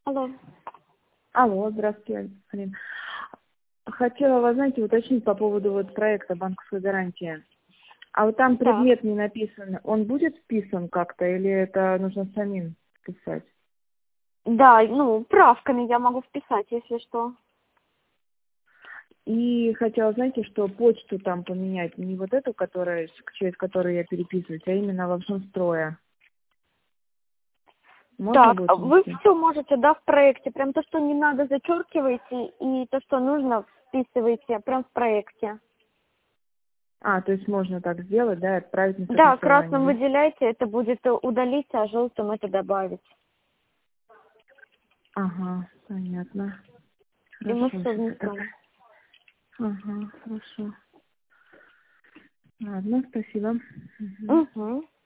Алло. Алло, здравствуйте, Алина. Хотела вас, знаете, уточнить по поводу вот проекта банковской гарантии. А вот там Так. предмет не написан, он будет вписан как-то или это нужно самим писать? Да, правками я могу вписать, если что. И хотела, знаете, что почту там поменять, не вот эту, которая, через которую я переписываюсь, а именно во всем строя. Можно Так, будет вы внести? все можете, да, в проекте. Прям то, что не надо, зачеркиваете, и то, что нужно, вписываете прям в проекте. А, то есть можно так сделать, да, и отправить на Да, красным согласование, выделяйте, это будет удалить, а желтым это добавить. да? Ага, понятно. И мы Хорошо, все сейчас я так. внесем. Ага, хорошо. Ладно, спасибо. Мгм. Угу.